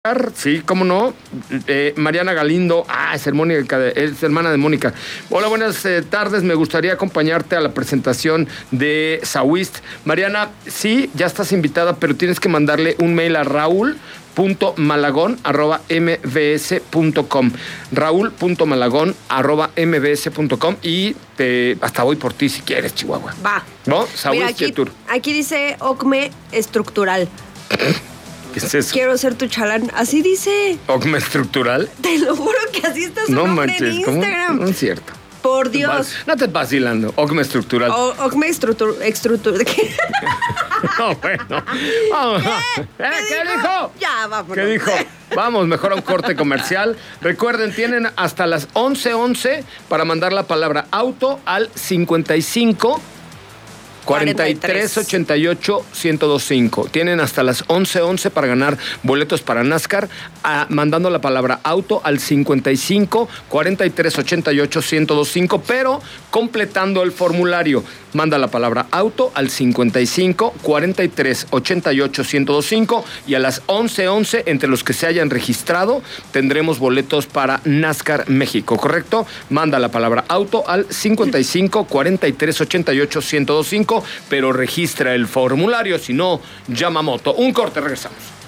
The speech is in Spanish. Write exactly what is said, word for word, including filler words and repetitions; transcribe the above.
Sí, cómo no. Eh, Mariana Galindo, ah, es, Mónica, es hermana de Mónica. Hola, buenas eh, tardes. Me gustaría acompañarte a la presentación de Sawist. Mariana, sí, ya estás invitada, pero tienes que mandarle un mail a raúl punto malagón arroba m b s punto com. raúl punto malagón arroba m b s punto com y te, hasta voy por ti si quieres, Chihuahua. Va. ¿No? Sawist aquí, Tour. Aquí dice OCME estructural. ¿Qué es eso? Quiero ser tu chalán. Así dice. ¿OCME estructural? Te lo juro que así está su No nombre manches, en Instagram. ¿cómo? No es cierto. Por Dios. No te vacilando. OCME estructural. O, OCME estructural. Extrutur, ¿qué? No, bueno. Vamos. ¿Qué? ¿Eh? ¿Qué ¿Qué dijo? Ya, vámonos. ¿Qué dijo? Vamos, mejor a un corte comercial. Recuerden, tienen hasta las once once para mandar la palabra auto al cincuenta y cinco cuarenta y tres ochenta y ocho ciento veinticinco. Tienen hasta las once once para ganar boletos para NASCAR, a, mandando la palabra auto al cincuenta y cinco cuarenta y tres ochenta y ocho ciento veinticinco, pero completando el formulario. Manda la palabra auto al cincuenta y cinco cuarenta y tres ochenta y ocho ciento veinticinco y a las once once, entre los que se hayan registrado, tendremos boletos para NASCAR México, ¿correcto? Manda la palabra auto al cincuenta y cinco cuarenta y tres ochenta y ocho ciento veinticinco, pero registra el formulario, si no, llama a moto. Un corte, regresamos.